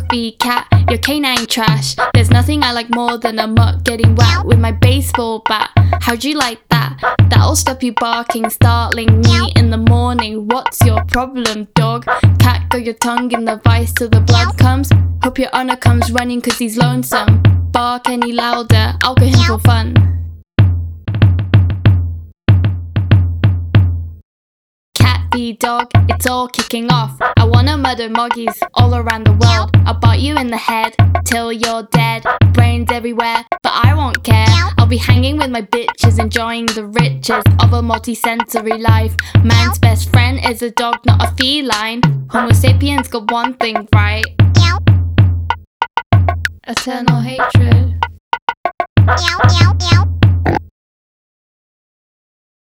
v cat, you're canine trash. There's nothing I like more than a mutt getting whacked with my baseball bat. How'd you like that? That'll stop you barking, startling me in the morning. What's your problem, dog? Cat, got your tongue in the vice till the blood comes. Hope your owner comes running cause he's lonesome. Bark any louder, I'll get him for fun. Cat v dog, it's all kicking off. I wanna murder moggies all around the world. I'll bite you in the head till you're dead. Brains everywhere, but I won't care. I'll be hanging with my bitches, enjoying the riches of a multi-sensory life. Man's best friend is a dog, not a feline. Homo sapiens got one thing right: eternal hatred.